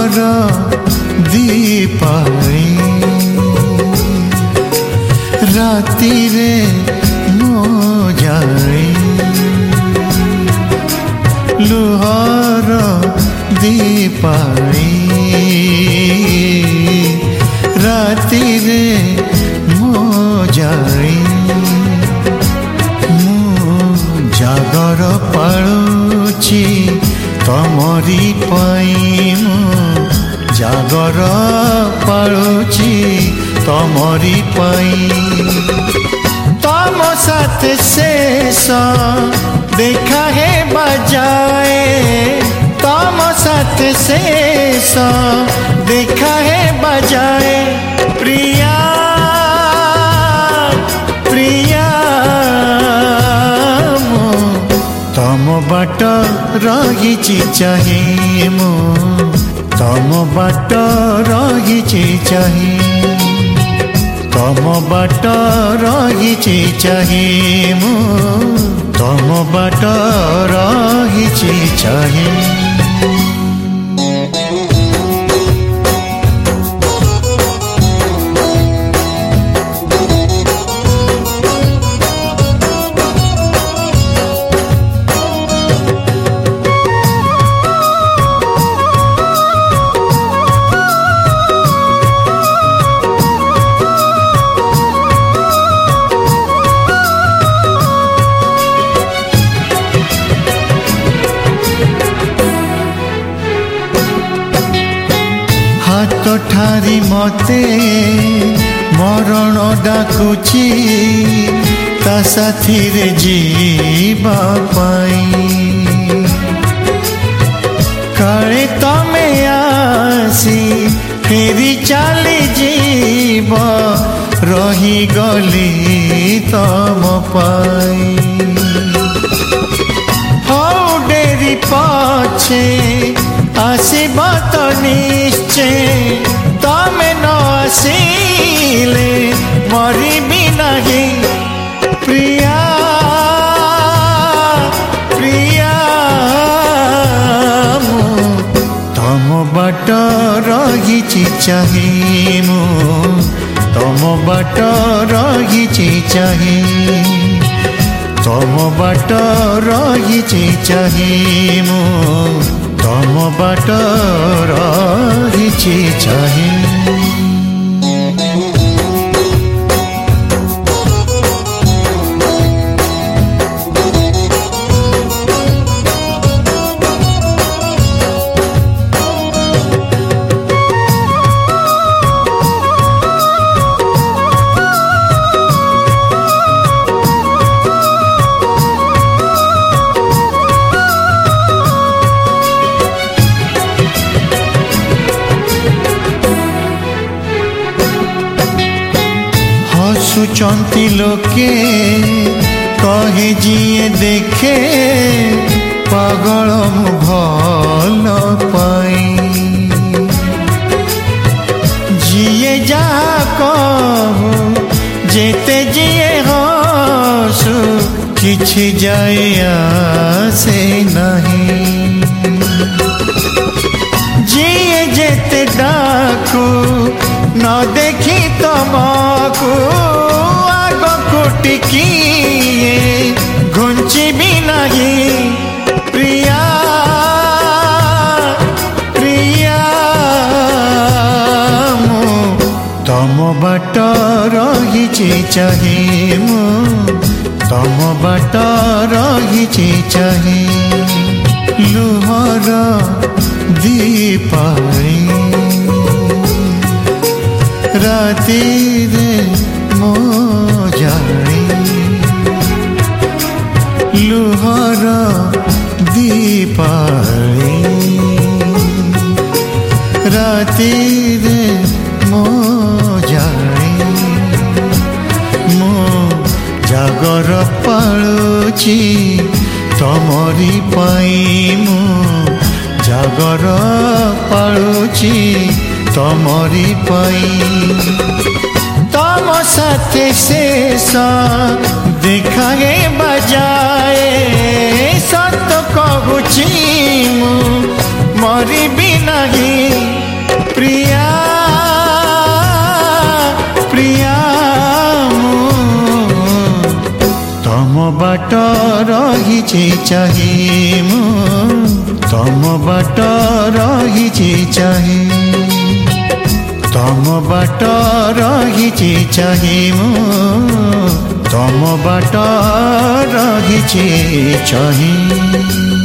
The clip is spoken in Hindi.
दीपावली राति रे मो जाली लुहर दीपावली राति रे मो जाली जागर पालुची तमरी पाई जागर पालुची तमरी पाई तम साथ शेष देखा है बजाए तम साथ शेष देखा है बजाए प्रिया प्रिया तम बाट रही चाहे मो तम बाट रही चाहे तम बाट रही चाहे मो तम बाट रही चाहे हाथ ठारी मते मरण डाकुची ता साथी रे जीवा पाई काले तमे आसी फेरी चली जीव रही गली तम पाई हौ डेरी पछे आसीब तो निश्चय तमे न आसिले मरिबी नहीं प्रिया प्रिया तम बाट रही चाहे मो तम बाट रही चाहे तम बाट रही चाहे मो तम बाट रही चाहे हसुचंती लोके कहे जिए देखे पागल मु भल पाई जिए जा कहू जेते जिए हसु किछि जाए आसे नहीं जिए जेते डाकू न देखी तमको आग कोटिकिए घुंची भी नहीं प्रिया प्रिया मो तम बाट रही चाहे मो तम बाट रही चाहे लुहर दीपावली राति रे मो जाली लुहर दीपावली राति रे मो जाली मो जागर पालुची तमरी पाई मो जागर पालुची तमरी पाई तम साथे शेष देखाए बजाए सत कहूची मु मरिबी नहीं बाट रहिछि चाहि मु तम बाट रहिछि चाहि तम बाट रहिछि चाहि मु तम बाट रहिछि चाहि।